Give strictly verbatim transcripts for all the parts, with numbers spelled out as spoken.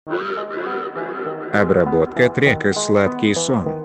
Обработка трека «Сладкий сон».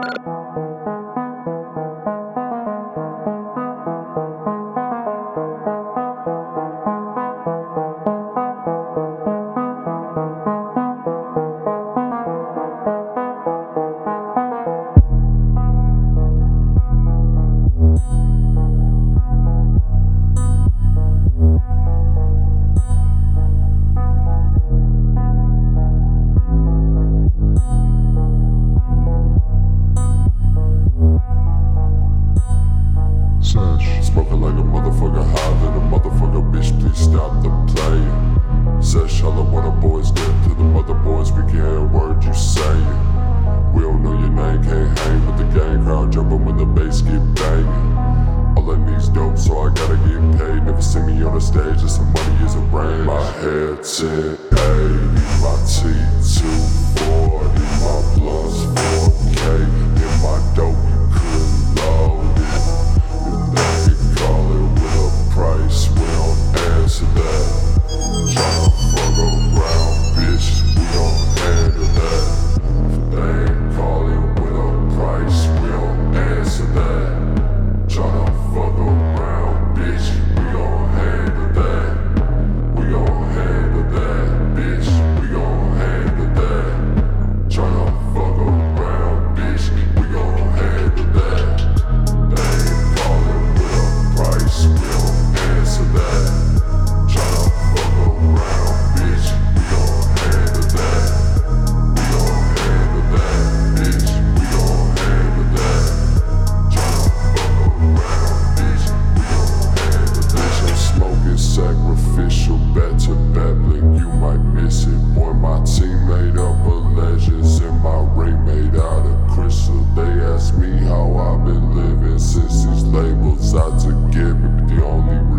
Smoking like a motherfucker, high than a motherfucker, bitch, please stop the play. Says shallow what the boys did to the mother boys, we can't hear a word you say. We don't know your name, can't hang with the gang, crowd jumping when the bass get banging. All I need's dope, so I gotta get paid. Never see me on the stage, just some money is a brain. My head ten eighty, my T two forty, my blunts four K, in my dope you couldn't load it. If they call it with a price, we don't answer that. Tryna fuck around, bitch, we gon' handle that. If they call it with a price, we don't answer that. Tryna fuck around, bitch, we gon' handle that. We gon' handle that, bitch, we gon' handle that. Tryna fuck around, bitch, we gon' handle that. They call it with a price, we don't answer that. Tryna fuck around, bitch, we gon' handle that. We gon' handle that, bitch, we gon' handle that. Tryna fuck around, bitch, we gon' handle that. I'm smoking sacrificial, back to back, blink, you might miss it. Boy, my team made up of legends, and my ring made out of crystal. They ask me how I've been living since these labels out to get me, but the only